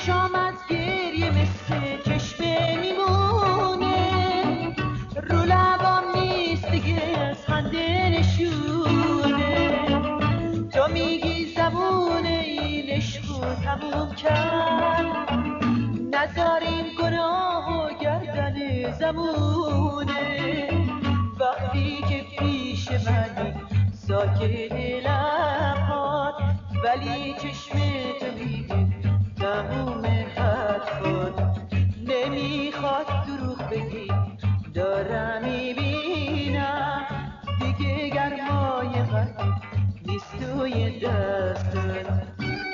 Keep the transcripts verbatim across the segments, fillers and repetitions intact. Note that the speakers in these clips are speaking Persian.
چشام از گریه مثل چشمه میمونه، رو لبام نیست دیگه از خنده نشونه. تو میگی زبون این عشقو تموم کرد، نذار این گناه و گردن زمونه. وقتی که پیش منی ساکت لبات، ولی چشم تو میگه تموم حرفات. نمیخواد دروغ بگی دارم میبینم، دیگه گرمای قلبی نیست توی دستت.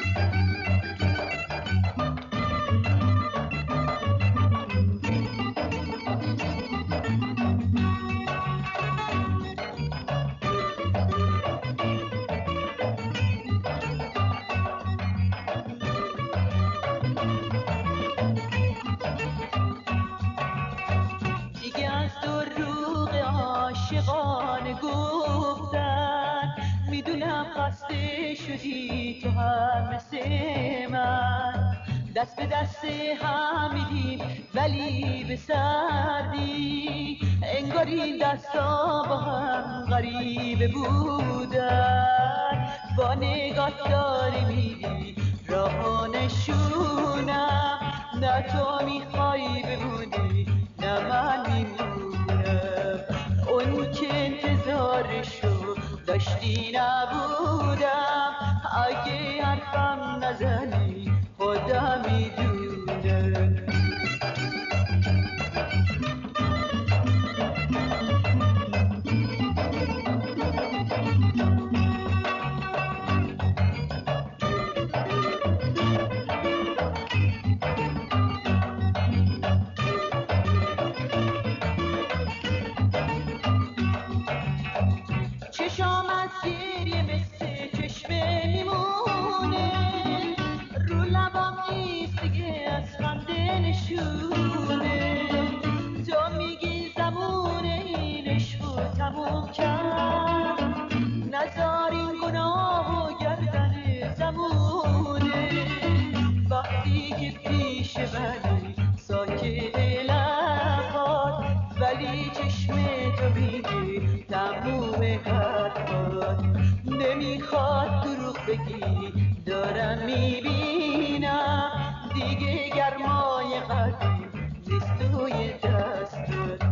عاشقانه گفتن میدونم خسته شدی تو هم مثل من، دست به دست هم میدیم ولی به سردی، انگار این دستا با هم غریبه بودن. با نگاه داری میدی راه نشونم، نه تو میخوای بمونی نه من میمونم. اون که انتظارشو داشتی نبودم، اگه حرفم نزنی خودم میدونم. چشام از گریه مثل چشمه میمونه، رو لبام نیست دیگه از خنده نشونه. تو میگی زبون این عشقو تموم کرد، نذار این گناه و گردن زمونه. وقتی که پیش منی ساکت لبات، ولی چشم تو میگی تموم حرفات. نمیخواد دروغ بگی دارم میبینم، دیگه گرمای قلبی نیست توی دستت.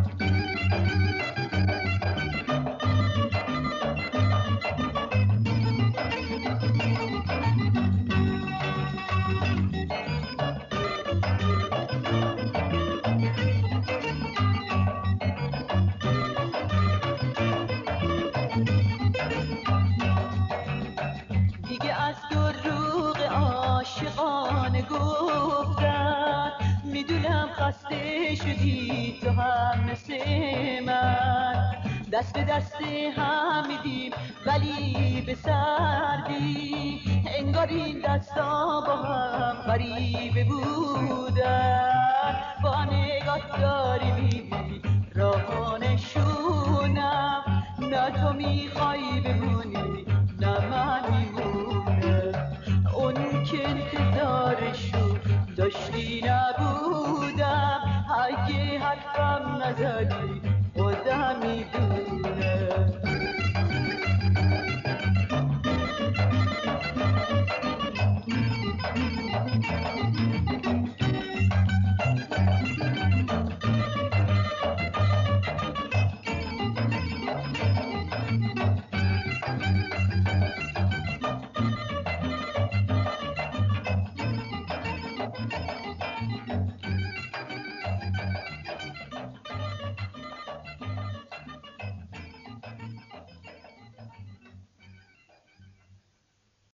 دیگه از دروغ عاشقانه گفتن میدونم خسته شدی تو هم مثل من، دست به دست هم میدیم ولی به سردی، انگار این دستا با هم غریبه بودن. با نگاه داری میبینی راه نشونم، نه تو میخوای بمونی نه من میمونم. اون که انتظارشو داشتی نبودم، اگه حرفم نزدی